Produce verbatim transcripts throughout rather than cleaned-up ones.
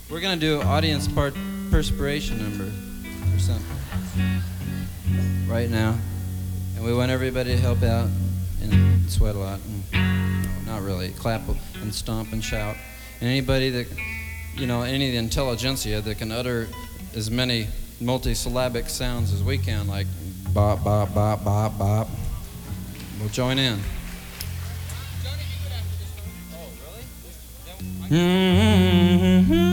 We're gonna do audience part perspiration number or something right now, and we want everybody to help out and sweat a lot. And, no, not really. Clap and stomp and shout. And anybody that, you know, any of the intelligentsia that can utter as many multisyllabic sounds as we can, like bop, bop, bop, bop, bop, we'll join in. Mm-hmm.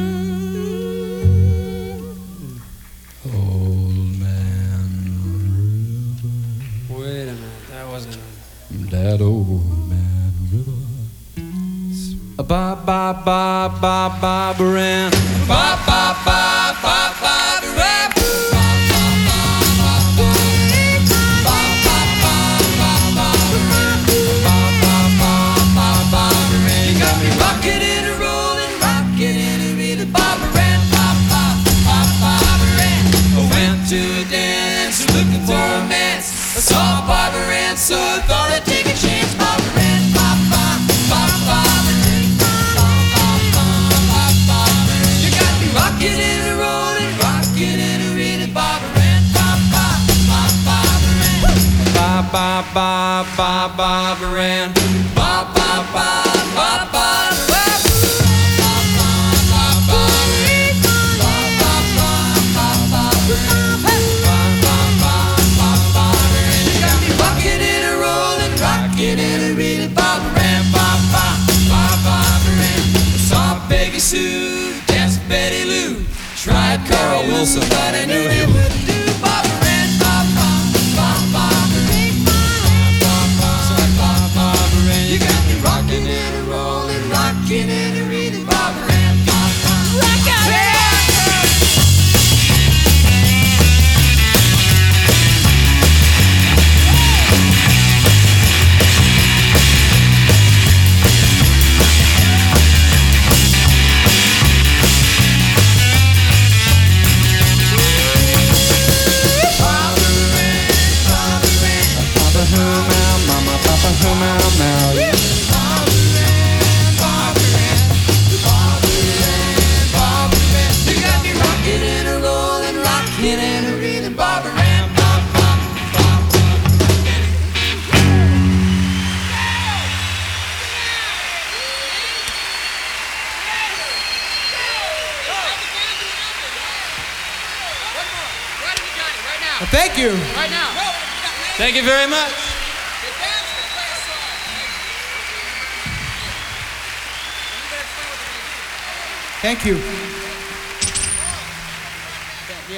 Old man river. Wait a minute, that wasn't. That old man river. A bop, bop, bop, bop, bop, ran. Bop, bop, bop, bop, bop, ran. You got me rocking and a rolling, rocking and a reading, Barbara Ann, bop, bop, bop, Barbara Ann. I went to a dance looking for romance. I saw Barbara Ann, so I thought I'd take a chance. Barbara Ann, bop, bop, bop, Barbara Ann, bop, bop, bop, bop, Barbara Ann. You got me rocking and a rolling, rocking and a reading, Barbara Ann, bop, bop, bop, Barbara Ann. Bop, bop, bop, bop, Barbara Ann. Bop, bop, bop, bop, Barbara Ann. Sue, danced Betty Lou, tried Carl Wilson, but I knew he wouldn't do. Barbara Ann, bop, bop, bop, Barbara Ann, bop, bop, bop, Barbara Ann. You got me rocking and a rolling, rocking and a reading, Barbara Ann, bop, bop, rock out. Thank you. Right now. Thank you very much. Thank you.